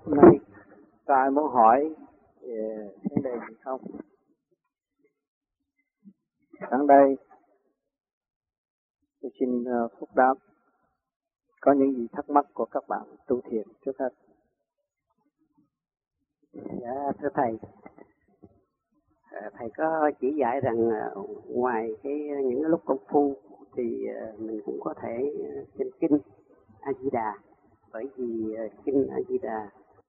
Hôm nay có ai muốn hỏi vấn đề gì không? Sẵn đây tôi xin phúc đáp. Có những gì thắc mắc của các bạn tu thiền trước hết? Dạ, thưa thầy, thầy có chỉ dạy rằng ngoài những lúc công phu thì mình cũng có thể xem kinh A Di Đà, bởi vì kinh A Di Đà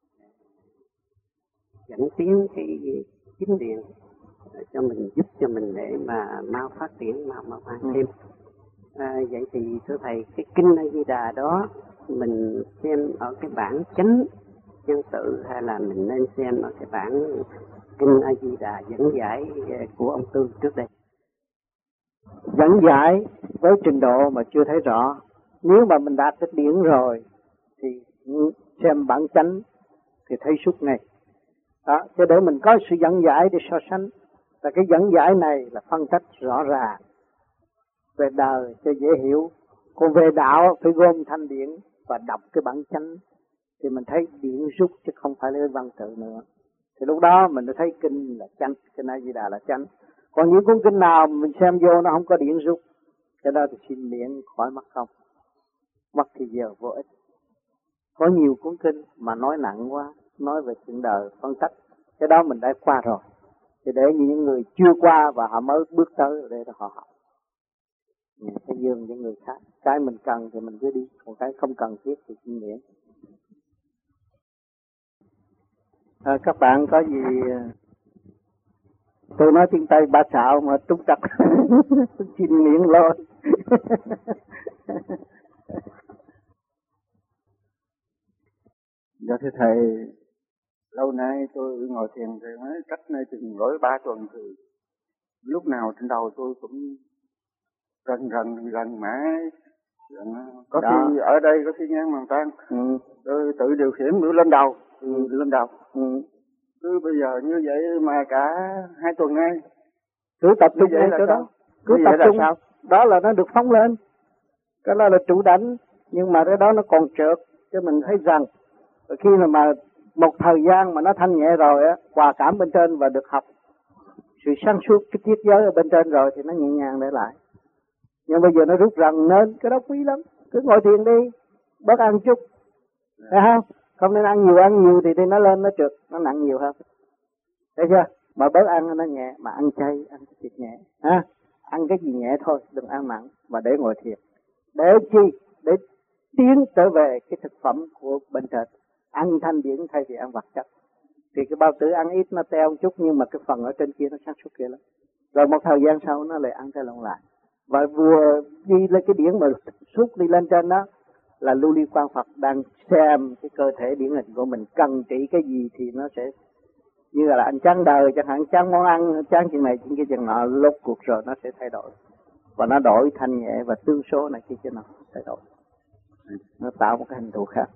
dẫn tiến cái chính điện cho mình, giúp cho mình để mà mau phát triển, mau ăn thêm. Vậy thì thưa thầy, cái kinh A Di Đà đó mình xem ở cái bản chánh nhân tự hay là mình nên xem ở cái bản kinh A Di Đà dẫn giải của ông Tư trước đây? Dẫn giải với trình độ mà chưa thấy rõ. Nếu mà mình đạt được điển rồi thì xem bản chánh thì thấy suốt ngày. Đó, cho để mình có sự dẫn giải để so sánh. Và cái dẫn giải này là phân tích rõ ràng về đời cho dễ hiểu. Còn về đạo phải gom thanh điển và đọc cái bản chánh thì mình thấy điển rút chứ không phải là văn tự nữa. Thì lúc đó mình đã thấy kinh là chánh, kinh A Di Đà là chánh. Còn những cuốn kinh nào mình xem vô nó không có điển rút, cái đó thì xin miễn khỏi mất công, mất thì giờ vô ích. Có nhiều cuốn kinh mà nói nặng quá, nói về chuyện đời phân tích, cái đó mình đã qua rồi. Thì để những người chưa qua và họ mới bước tới để họ học, mình phải dường những người khác. Cái mình cần thì mình cứ đi, còn cái không cần thiết thì xin miễn. Các bạn có gì tôi nói tiếng Tây ba xạo mà trúc trặc xin miễn lôi. Dạ thưa thầy, lâu nay tôi ngồi thiền thì mới cách nay chừng lỗi 3 tuần thì lúc nào trên đầu tôi cũng rần mãi. Có khi ở đây, có khi ngang bàn tay, tôi tự điều khiển tôi lên đầu, lên đầu. Cứ bây giờ như vậy mà cả 2 tuần nay cứ tập trung ngay chỗ đó, cứ tập trung đó là nó được phóng lên, cái đó là chủ đánh. Nhưng mà cái đó nó còn trượt, chứ mình thấy rằng khi mà một thời gian mà nó thanh nhẹ rồi á, hòa cảm bên trên và được học sự sáng suốt cái triết giới ở bên trên rồi thì nó nhẹ nhàng để lại. Nhưng bây giờ nó rút rần nên cái đó quý lắm. Cứ ngồi thiền đi, bớt ăn chút, thấy không? Không nên ăn nhiều thì nó lên nó trượt, nó nặng nhiều hơn. Thấy chưa? Mà bớt ăn nó nhẹ, mà ăn chay, ăn thịt nhẹ, ha? Ăn cái gì nhẹ thôi, đừng ăn nặng, và để ngồi thiền. Để chi? Để tiến trở về cái thực phẩm của bên trên. Ăn thanh điển thay vì ăn vật chất. Thì cái bao tử ăn ít nó teo một chút, nhưng mà cái phần ở trên kia nó sáng suốt kia lắm. Rồi một thời gian sau nó lại ăn cái lộn lại. Và vừa đi lên cái điển mà suốt đi lên trên đó là lưu ly quan Phật đang xem cái cơ thể điển hình của mình cần trị cái gì thì nó sẽ như là anh chán đời chẳng hạn, chán món ăn, chán chuyện này chuyện kia chuyện nọ, lốt cuộc rồi nó sẽ thay đổi. Và nó đổi thanh nhẹ và tương số này kia nó thay đổi. Nó tạo một cái hình thù khác.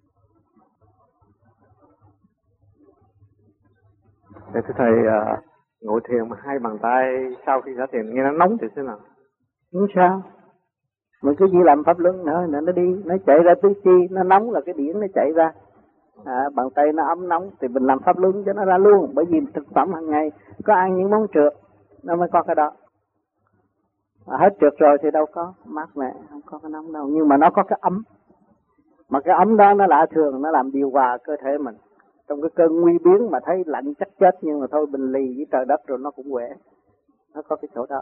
Thưa thầy, ngồi thiền mà hai bàn tay sau khi xả thiền nghe nó nóng thì thế nào? Không sao. Mình cứ chỉ làm pháp luân nữa, nó đi, nó chạy ra tứ chi, nó nóng là cái điển nó chạy ra. Bàn tay nó ấm nóng thì mình làm pháp luân cho nó ra luôn. Bởi vì thực phẩm hàng ngày có ăn những món trượt nó mới có cái đó. Hết trượt rồi thì đâu có mát mẻ, không có cái nóng đâu. Nhưng mà nó có cái ấm. Mà cái ấm đó nó lạ thường, nó làm điều hòa cơ thể mình. Trong cái cơn nguy biến mà thấy lạnh chắc chết, nhưng mà thôi bình lì với trời đất rồi nó cũng khỏe. Nó có cái chỗ đó.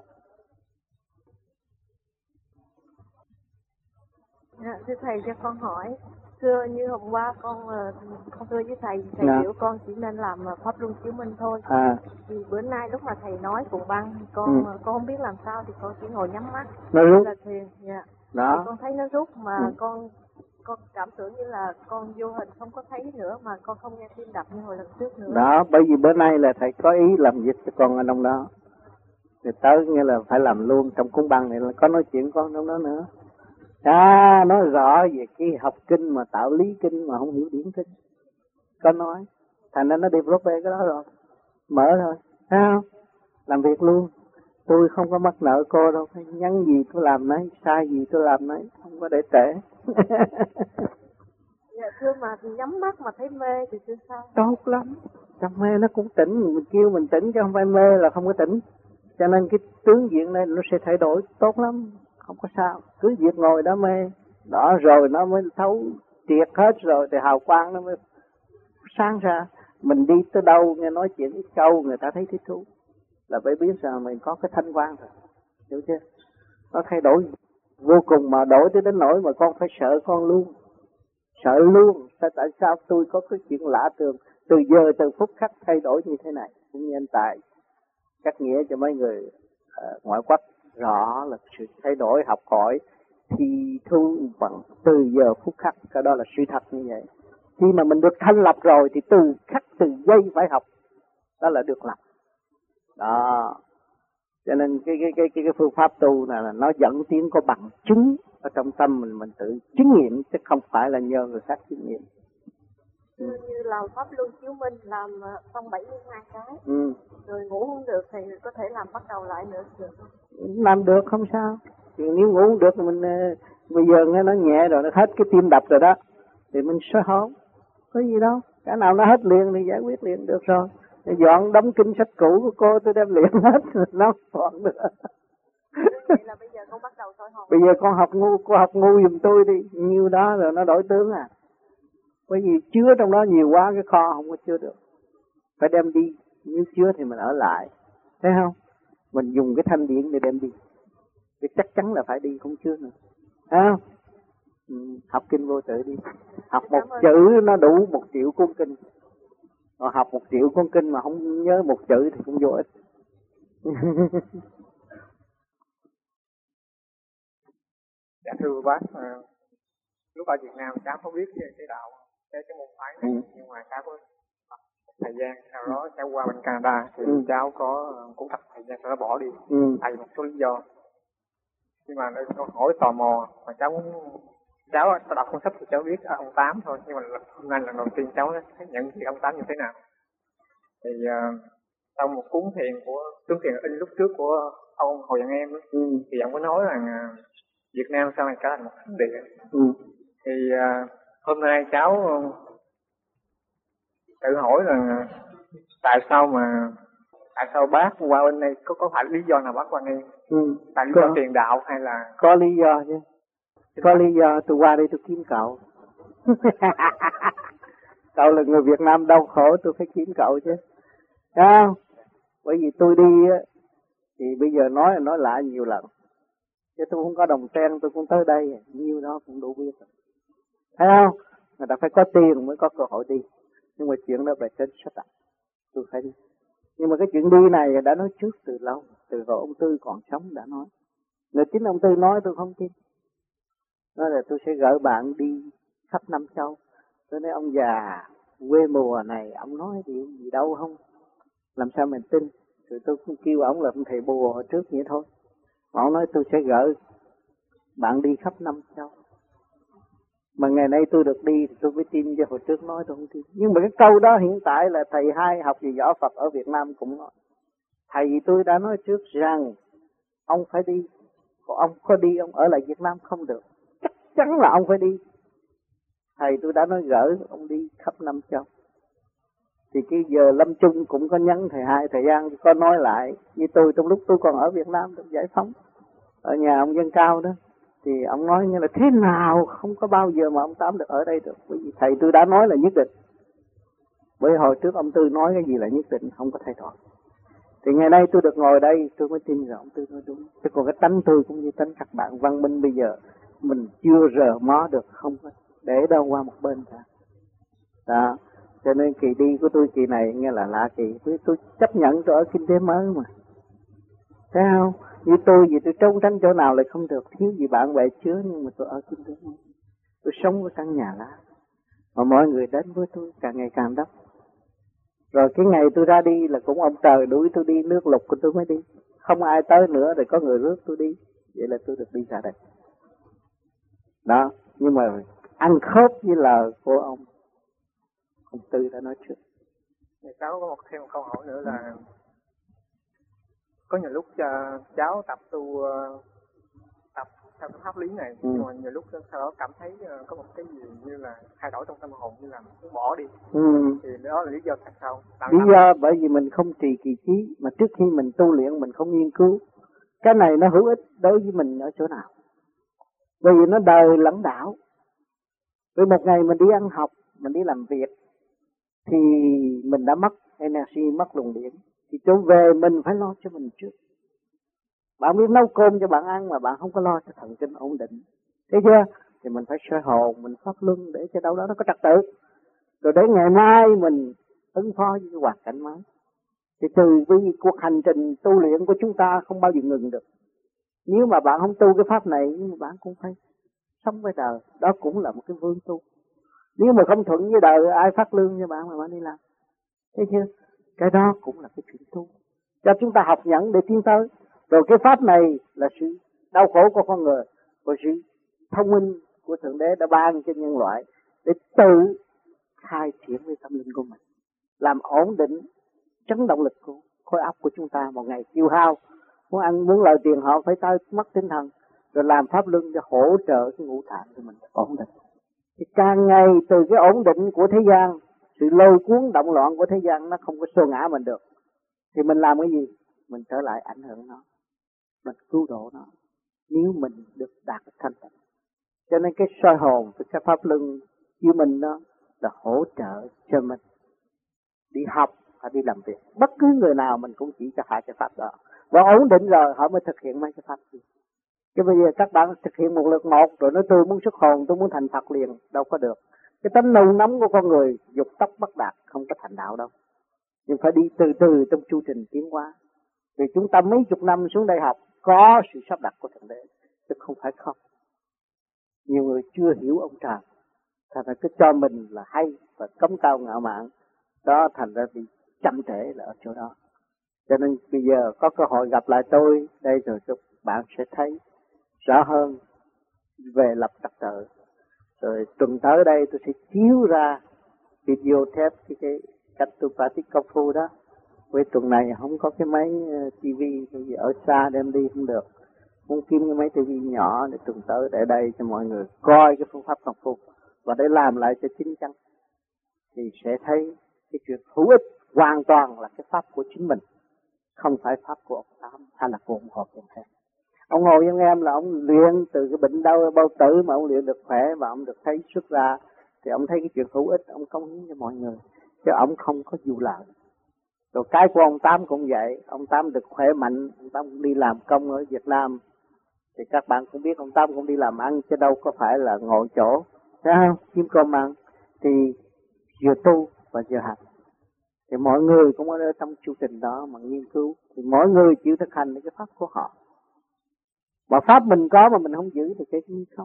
Thưa thầy cho con hỏi, xưa như hôm qua con thưa với thầy biểu con chỉ nên làm pháp luân chiếu minh thôi. Thì bữa nay lúc mà thầy nói cùng băng, con không biết làm sao thì con chỉ ngồi nhắm mắt. Nó rút. Là thiền, dạ. Đó. Thì con thấy nó rút mà con cảm tưởng như là con vô hình không có thấy nữa, mà con không nghe tim đập như hồi lần trước nữa. Đó, bởi vì bữa nay là thầy có ý làm việc cho con ở trong đó. Thì tới nghĩa là phải làm luôn trong cuốn băng này, là có nói chuyện con trong đó nữa. Nói rõ về cái học kinh mà tạo lý kinh mà không hiểu điển kinh. Có nói. Thành ra nó develop về cái đó rồi. Mở thôi. Thấy không? Làm việc luôn. Tôi không có mắc nợ cô đâu. Nhắn gì tôi làm nấy, sai gì tôi làm nấy. Không có để trễ. Dạ thưa, mà mà nhắm mắt mà thấy mê thì chưa sao? Tốt lắm. Trong mê nó cũng tỉnh, mình kêu mình tỉnh chứ không phải mê là không có tỉnh. Cho nên cái tướng diện này nó sẽ thay đổi tốt lắm, không có sao. Cứ việc ngồi đó mê, đó rồi nó mới thấu triệt hết rồi thì hào quang nó mới sáng ra. Mình đi tới đâu nghe nói chuyện ít câu người ta thấy thích thú là phải biết rằng mình có cái thanh quan rồi, hiểu chưa? Nó thay đổi vô cùng mà đổi tới đến nỗi mà con phải sợ con luôn. Sợ luôn, tại sao tôi có cái chuyện lạ thường từ giờ từ phút khắc thay đổi như thế này. Cũng như anh Tài cắt nghĩa cho mấy người ngoại quốc rõ là sự thay đổi học hỏi thì thu bằng từ giờ phút khắc, cái đó là sự thật như vậy. Khi mà mình được thanh lập rồi thì từ khắc từ giây phải học, đó là được lập. Đó, cho nên cái phương pháp tu này là nó dẫn tiến có bằng chứng ở trong tâm mình tự chứng nghiệm chứ không phải là nhờ người khác chứng nghiệm. Như làm pháp luân chiếu minh làm xong 72 cái, rồi ngủ không được thì có thể làm bắt đầu lại nữa được không? Làm được không sao. Thì nếu ngủ không được thì mình bây giờ nghe nó nhẹ rồi, nó hết cái tim đập rồi đó thì mình soi hồn, có gì đâu, cái nào nó hết liền thì giải quyết liền được rồi. Thì dọn đống kinh sách cũ của cô tôi đem liền hết nó còn được. Vậy là bây giờ con bắt đầu soi hồn. Bây giờ con học ngu giùm tôi đi, nhiêu đó rồi nó đổi tướng à. Bởi vì chứa trong đó nhiều quá cái kho không có chứa được, phải đem đi. Nếu chứa thì mình ở lại, thấy không? Mình dùng cái thanh điển để đem đi, thì chắc chắn là phải đi, không chứa nữa, thấy không? Học kinh vô tự đi, học một chữ nó đủ 1 triệu cuốn kinh. Còn học 1 triệu cuốn kinh mà không nhớ 1 chữ thì cũng vô ích. Dạ thưa bác, lúc ở Việt Nam cháu không biết về cái đạo, cái môn phái này, nhưng mà cháu có thời gian sau đó cháu qua bên Canada thì cháu cũng tập thời gian sau đó bỏ đi, tại một số lý do. Nhưng mà câu hỏi tò mò mà cháu đọc cuốn sách thì cháu biết ông Tám thôi, nhưng mà hôm nay lần đầu tiên cháu thấy nhận thì ông Tám như thế nào. Thì trong một cuốn thiền của tướng thiền in lúc trước của ông Hồ Văn Em thì ông có nói rằng Việt Nam sau này trở thành một thánh địa. Thì hôm nay cháu tự hỏi rằng tại sao bác qua bên đây, có phải lý do nào bác qua đây? Tại lý do tiền đạo hay là có lý do chứ? Có lý do tôi qua đây tôi kiếm cậu. Cậu là người Việt Nam đau khổ, tôi phải kiếm cậu chứ, thấy không? Bởi vì tôi đi á thì bây giờ nói lại nhiều lần, chứ tôi không có đồng sen tôi cũng tới đây, nhiêu đó cũng đủ biết rồi, thấy không? Người ta phải có tiền mới có cơ hội đi, nhưng mà chuyện đó về trên sách đặt tôi phải đi. Nhưng mà cái chuyện đi này đã nói trước từ lâu, từ hồi ông Tư còn sống đã nói. Người chính ông Tư nói tôi không tin, nói là tôi sẽ gửi bạn đi khắp năm châu. Tôi nói ông già quê mùa này ông nói gì đâu không, làm sao mình tin. Rồi tôi cũng kêu ông là ông thầy bùa hồi trước vậy thôi. Ông nói tôi sẽ gửi bạn đi khắp năm châu. Mà ngày nay tôi được đi thì tôi mới tin, chứ hồi trước nói tôi không tin. Nhưng mà cái câu đó hiện tại là thầy hai học gì võ Phật ở Việt Nam cũng nói. Thầy tôi đã nói trước rằng ông phải đi, còn ông có đi ông ở lại Việt Nam không được, chắc chắn là ông phải đi. Thầy tôi đã nói gửi ông đi khắp năm châu. Thì cái giờ lâm chung cũng có nhắn thầy hai, thầy Giang có nói lại với tôi trong lúc tôi còn ở Việt Nam được giải phóng ở nhà ông Dân Cao đó. Thì ông nói như là thế nào không có bao giờ mà ông Tám được ở đây được, bởi vì thầy tôi đã nói là nhất định. Bởi hồi trước ông Tư nói cái gì là nhất định, không có thay đổi. Thì ngày nay tôi được ngồi đây tôi mới tin rằng ông Tư nói đúng. Chứ còn cái tánh tôi cũng như tánh các bạn văn minh bây giờ mình chưa rờ mó được, không có để đâu qua một bên cả. Đó, cho nên kỳ đi của tôi kỳ này nghe là lạ kỳ, tôi chấp nhận tôi ở kinh tế mới mà, thấy không? Như tôi vì tôi trốn tránh chỗ nào lại không được, thiếu gì bạn bè chứa, nhưng mà tôi ở kinh tế mới. Tôi sống ở căn nhà lá, mà mọi người đến với tôi càng ngày càng đông. Rồi cái ngày tôi ra đi là cũng ông trời đuổi tôi đi, nước lục của tôi mới đi, không ai tới nữa rồi có người rước tôi đi, vậy là tôi được đi ra đây. Đó, nhưng mà ăn khớp với lời của ông Tư đã nói trước. Cháu có thêm một câu hỏi nữa là có nhiều lúc cháu tập theo cái pháp lý này, nhưng mà nhiều lúc sau đó cảm thấy có một cái gì như là thay đổi trong tâm hồn, như là muốn bỏ đi. Thì đó là lý do tại sao? Lý do bởi vì mình không trì kỳ trí, mà trước khi mình tu luyện mình không nghiên cứu. Cái này nó hữu ích đối với mình ở chỗ nào? Bởi vì nó đời lẫn đảo. Vì một ngày mình đi ăn học, mình đi làm việc, thì mình đã mất energy, mất luồng điển. Thì trở về mình phải lo cho mình trước. Bạn biết nấu cơm cho bạn ăn mà bạn không có lo cho thần kinh ổn định, thấy chưa? Thì mình phải soi hồn, mình pháp luân để cho đâu đó nó có trật tự. Rồi để ngày mai mình ứng phó với cái hoàn cảnh mới. Thì từ cái cuộc hành trình tu luyện của chúng ta không bao giờ ngừng được. Nếu mà bạn không tu cái pháp này, nhưng mà bạn cũng phải sống với đời. Đó cũng là một cái vương tu. Nếu mà không thuận với đời, ai phát lương cho bạn mà bạn đi làm, thấy chưa? Cái đó cũng là cái chuyện tu, cho chúng ta học nhận để tiến tới. Rồi cái pháp này là sự đau khổ của con người, và sự thông minh của Thượng Đế đã ban cho nhân loại để tự khai triển với tâm linh của mình, làm ổn định chấn động lực của khối óc của chúng ta. Một ngày tiêu hao, muốn ăn muốn lời tiền họ phải tới mất tinh thần, rồi làm pháp luân để hỗ trợ cái ngũ tạng của mình ổn định. Thì càng ngày từ cái ổn định của thế gian, sự lôi cuốn động loạn của thế gian nó không có xô ngã mình được, thì mình làm cái gì? Mình trở lại ảnh hưởng nó, mình cứu độ nó, nếu mình được đạt được thanh tịnh. Cho nên cái soi hồn với cái pháp luân của mình đó là hỗ trợ cho mình đi học và đi làm việc. Bất cứ người nào mình cũng chỉ cho hai cái pháp đó, và ổn định rồi họ mới thực hiện mấy cái pháp gì. Chứ bây giờ các bạn thực hiện một lượt một rồi nói tôi muốn xuất hồn, tôi muốn thành Phật liền, đâu có được. Cái tánh nôn nóng của con người dục tốc bất đạt, không có thành đạo đâu. Nhưng phải đi từ từ trong chu trình tiến hóa. Vì chúng ta mấy chục năm xuống đây học, có sự sắp đặt của Thượng Đế, chứ không phải không. Nhiều người chưa hiểu ông trời, thành ra cứ cho mình là hay và cống cao ngạo mạn, đó thành ra bị chậm trễ là ở chỗ đó. Cho nên bây giờ có cơ hội gặp lại tôi đây rồi các bạn sẽ thấy rõ hơn về lập trật tự. Rồi tuần tới đây tôi sẽ chiếu ra video tape cái cách tôi practice công phu đó. Với tuần này không có cái máy tivi gì ở xa đem đi không được, muốn kiếm cái máy tivi nhỏ để tuần tới để đây cho mọi người coi cái phương pháp công phu và để làm lại cho chính chắn, thì sẽ thấy cái chuyện hữu ích hoàn toàn là cái pháp của chính mình, không phải pháp của ông Tám hay là của ông Hồ Văn Em. Ông Hồ Văn Em là ông luyện từ cái bệnh đau bao tử mà ông luyện được khỏe và ông được thấy xuất ra, thì ông thấy cái chuyện hữu ích ông cống hiến cho mọi người, chứ ông không có vụ lợi. Rồi cái của ông Tám cũng vậy, ông Tám được khỏe mạnh, ông Tám cũng đi làm công ở Việt Nam, thì các bạn cũng biết ông Tám cũng đi làm ăn chứ đâu có phải là ngồi chỗ, thấy không? Kiếm cơm ăn, thì vừa tu và vừa hành. Thì mọi người cũng ở trong chu trình đó mà nghiên cứu, thì mỗi người chịu thực hành cái pháp của họ. Mà pháp mình có mà mình không giữ thì cái gì không?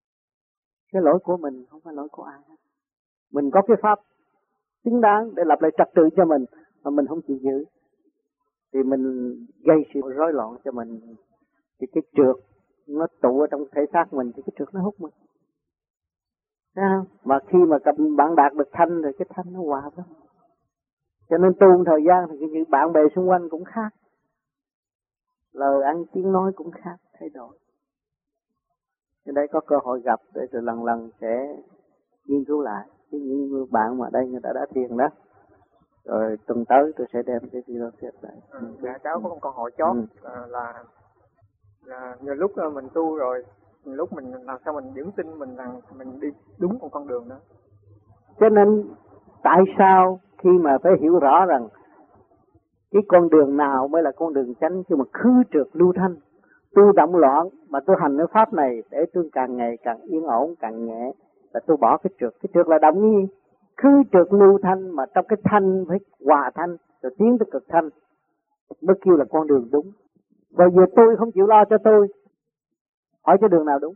Cái lỗi của mình không phải lỗi của ai hết. Mình có cái pháp xứng đáng để lập lại trật tự cho mình mà mình không chịu giữ, thì mình gây sự rối loạn cho mình. Thì cái trượt nó tụ ở trong thể xác mình thì cái trượt nó hút mình. Thấy không? Mà khi mà bạn đạt được thanh rồi cái thanh nó hòa với. Cho nên tu một thời gian thì như bạn bè xung quanh cũng khác, lời ăn tiếng nói cũng khác, thay đổi. Cho đây có cơ hội gặp để rồi lần lần sẽ nghiên cứu lại. Những người bạn mà đây người ta đã thiền đó, rồi tuần tới tôi sẽ đem cái video tiếp lại. Dạ cháu có một câu hỏi chót là nhiều lúc mình tu rồi, nhiều lúc mình làm sao mình vững tin mình rằng mình đi đúng một con đường đó. Cho nên tại sao khi mà phải hiểu rõ rằng cái con đường nào mới là con đường chánh, khi mà khứ trượt lưu thanh, tôi động loạn mà tôi hành cái pháp này để tôi càng ngày càng yên ổn, càng nhẹ, là tôi bỏ cái trượt là động như khứ trượt lưu thanh, mà trong cái thanh phải hòa thanh rồi tiến tới cực thanh mới kêu là con đường đúng. Và giờ tôi không chịu lo cho tôi, hỏi cái đường nào đúng?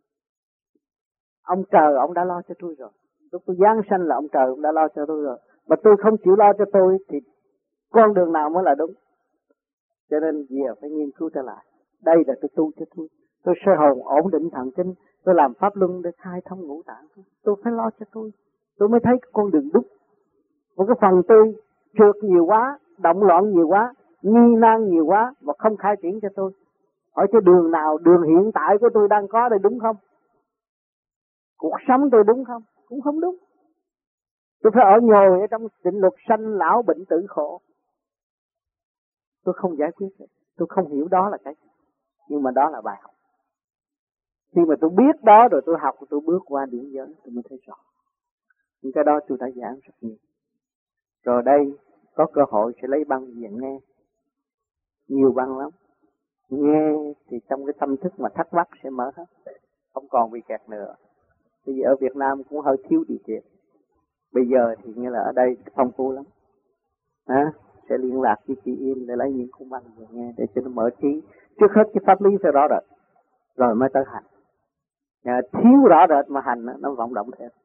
Ông trời ông đã lo cho tôi rồi, lúc tôi giáng sanh là ông trời ông đã lo cho tôi rồi, mà tôi không chịu lo cho tôi thì con đường nào mới là đúng? Cho nên giờ phải nghiên cứu trở lại. Đây là tôi tu cho tôi soi hồn ổn định thần kinh, tôi làm pháp luân để khai thông ngũ tạng. Tôi phải lo cho tôi mới thấy cái con đường đúng. Một cái phần tôi trượt nhiều quá, động loạn nhiều quá, nghi nan nhiều quá mà không khai triển cho tôi, Hỏi cái đường nào, đường hiện tại của tôi đang có đây đúng không? Cuộc sống tôi đúng không? Cũng không đúng. Tôi phải ở nhồi ở trong định luật sanh lão bệnh tử khổ. Tôi không giải quyết được. Tôi không hiểu đó là cái gì. Nhưng mà đó là bài học. Khi mà tôi biết đó rồi tôi học, tôi bước qua điển giới, tôi mới thấy rõ. Nhưng cái đó tôi đã giảng rất nhiều. Rồi đây có cơ hội sẽ lấy băng về nghe. Nhiều băng lắm. Nghe thì trong cái tâm thức mà thắc mắc sẽ mở hết. Không còn bị kẹt nữa. Bây giờ ở Việt Nam cũng hơi thiếu điều kiện. Bây giờ thì như là ở đây phong phú lắm. Sẽ liên lạc với chị Yên để lấy những khung băng về nghe để cho nó mở trí. Trước hết cái pháp lý phải rõ rệt, rồi mới tới hành. Thiếu rõ rệt mà hành nó vọng động thêm.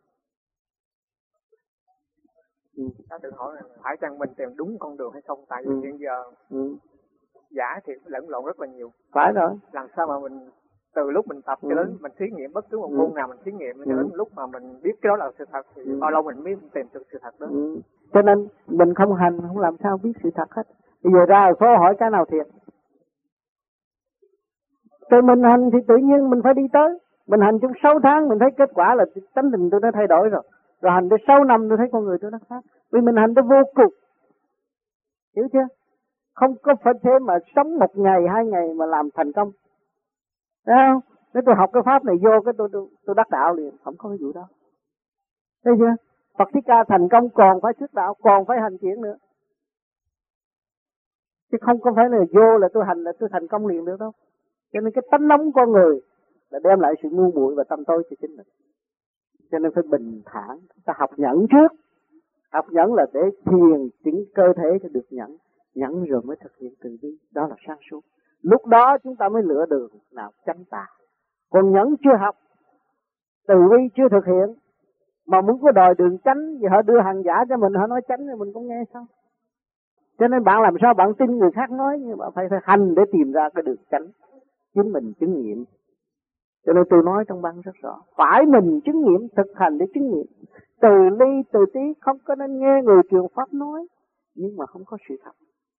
Nó tự hỏi là phải chăng mình tìm đúng con đường hay không? Tại vì hiện giờ giả thì lẫn lộn rất là nhiều. Phải rồi. Làm sao mà mình từ lúc mình tập cho đến mình thí nghiệm bất cứ một môn nào mình thí nghiệm cho đến lúc mà mình biết cái đó là sự thật thì bao lâu mình mới tìm được sự thật đó. Cho nên mình không hành không làm sao biết sự thật hết. Bây giờ ra phố hỏi cái nào thiệt. Từ mình hành thì tự nhiên mình phải đi tới. Mình hành trong 6 tháng mình thấy kết quả là tánh tình tôi đã thay đổi rồi. Rồi hành tới 6 năm tôi thấy con người tôi nó khác. Vì mình hành tới vô cùng. Hiểu chưa? Không có phải thế mà sống 1 ngày 2 ngày mà làm thành công. Thấy không? Nếu tôi học cái pháp này vô cái tôi đắc đạo liền. Không có cái vụ đó. Thấy chưa? Phật Thích Ca thành công còn phải thuyết đạo, còn phải hành triển nữa. Chứ không có phải là vô là tôi hành là tôi thành công liền được đâu. Cho nên cái tánh nóng con người là đem lại sự ngu muội và tâm tối cho chính mình. Cho nên phải bình thản, ta học nhẫn trước. Học nhẫn là để thiền chỉnh cơ thể cho được nhẫn. Nhẫn rồi mới thực hiện từ bi, đó là sáng suốt. Lúc đó chúng ta mới lựa đường nào chánh tà. Còn nhẫn chưa học, từ bi chưa thực hiện, mà muốn có đòi đường chánh, vì họ đưa hàng giả cho mình, họ nói chánh thì mình cũng nghe sao. Cho nên bạn làm sao bạn tin người khác nói, nhưng bạn phải hành để tìm ra cái đường chánh. Chính mình chứng nghiệm. Cho nên tôi nói trong băng rất rõ. Phải mình chứng nghiệm, thực hành để chứng nghiệm. Từ ly từ tí không có nên nghe người truyền pháp nói, nhưng mà không có sự thật.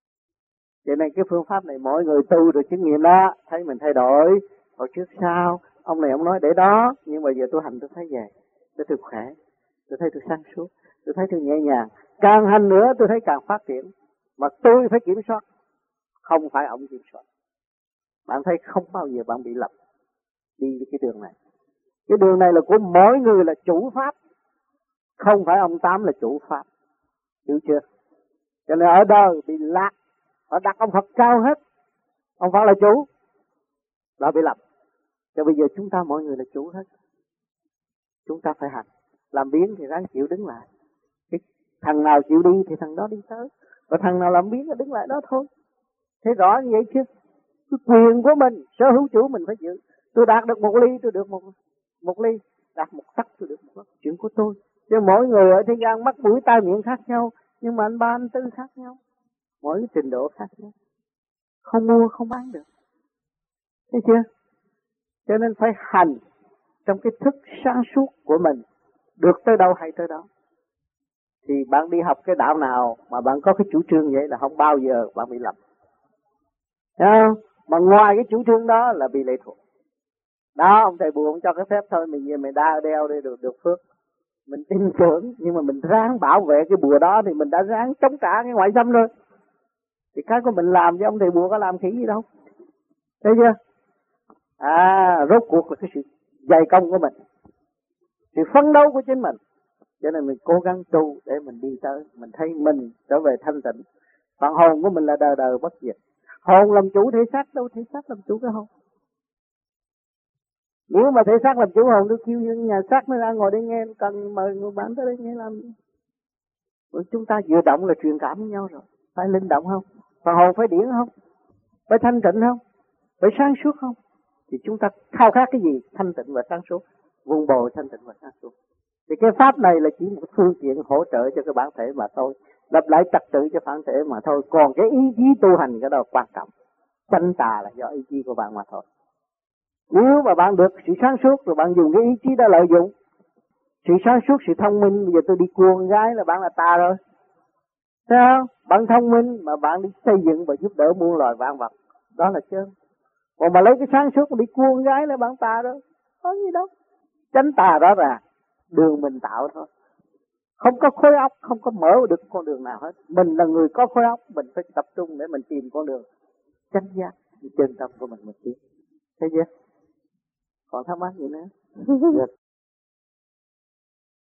Cho nên cái phương pháp này mỗi người tu rồi chứng nghiệm đó, thấy mình thay đổi. Hồi trước sao, ông này ông nói để đó, nhưng mà giờ tôi hành tôi thấy về. Tôi thấy khỏe, tôi thấy tôi sáng suốt, tôi thấy tôi nhẹ nhàng. Càng hành nữa tôi thấy càng phát triển. Mà tôi phải kiểm soát, không phải ông kiểm soát. Bạn thấy không bao giờ bạn bị lầm đi cái đường này. Cái đường này là của mỗi người là chủ pháp, không phải ông Tám là chủ pháp. Hiểu chưa? Cho nên ở đời bị lạc, họ đặt ông Phật cao hết, ông Phật là chủ, là bị lầm. Cho bây giờ chúng ta mỗi người là chủ hết. Chúng ta phải hành. Làm biến thì ráng chịu đứng lại. Cái thằng nào chịu đi thì thằng đó đi tới. Và thằng nào làm biến thì đứng lại đó thôi. Thế rõ như vậy chứ. Cái quyền của mình, sở hữu chủ mình phải giữ. Tôi đạt được 1 ly, tôi được một ly. Đạt 1 tấc, tôi được 1 tấc. Chuyện của tôi. Chứ mỗi người ở thế gian mắt mũi tai miệng khác nhau. Nhưng mà anh 3, anh 4 khác nhau. Mỗi trình độ khác nhau. Không mua, không bán được. Thấy chưa? Cho nên phải hành trong cái thức sáng suốt của mình. Được tới đâu hay tới đó. Thì bạn đi học cái đạo nào mà bạn có cái chủ trương vậy là không bao giờ bạn bị lầm. Thấy không? Mà ngoài cái chủ trương đó là bị lệ thuộc. Đó, ông thầy Bùa ông cho cái phép thôi, mình về mình đeo đây được phước. Mình tin tưởng, nhưng mà mình ráng bảo vệ cái bùa đó thì mình đã ráng chống trả cái ngoại xâm rồi. Thì cái của mình làm với ông thầy Bùa có làm khỉ gì đâu. Thấy chưa? Rốt cuộc là cái sự dày công của mình, sự phấn đấu của chính mình. Cho nên mình cố gắng tu để mình đi tới, mình thấy mình trở về thanh tịnh. Phần hồn của mình là đời đời bất diệt. Hồn làm chủ thể xác, đâu thể xác làm chủ cái hồn. Nếu mà thể xác làm chủ hồn, tôi kêu nhà xác nó ra ngồi đây nghe, cần mời người bạn tới đây nghe làm gì. Chúng ta vừa động là truyền cảm với nhau rồi. Phải linh động không? Phần hồn phải điển không? Phải thanh tịnh không? Phải sáng suốt không? Thì chúng ta khao khát cái gì? Thanh tịnh và sáng suốt. Vun bồi thanh tịnh và sáng suốt. Thì cái pháp này là chỉ một phương tiện hỗ trợ cho cái bản thể mà thôi. Lập lại trật tự cho bản thể mà thôi. Còn cái ý chí tu hành cái đó quan trọng. Chánh tà là do ý chí của bạn mà thôi. Nếu mà bạn được sự sáng suốt rồi bạn dùng cái ý chí đó lợi dụng. Sự sáng suốt, sự thông minh, bây giờ tôi đi cua con gái là bạn là tà rồi. Thấy không? Bạn thông minh mà bạn đi xây dựng và giúp đỡ muôn loài vạn vật. Đó là chơn. Còn mà lấy cái sáng suốt mà đi cua con gái là bạn tà đâu, có gì đâu. Tránh tà rõ ràng, đường mình tạo thôi. Không có khối óc, không có mở được con đường nào hết. Mình là người có khối óc, mình phải tập trung để mình tìm con đường chánh giác, chân tâm của mình một tí. Thấy chưa? Còn thắc mắc gì nữa?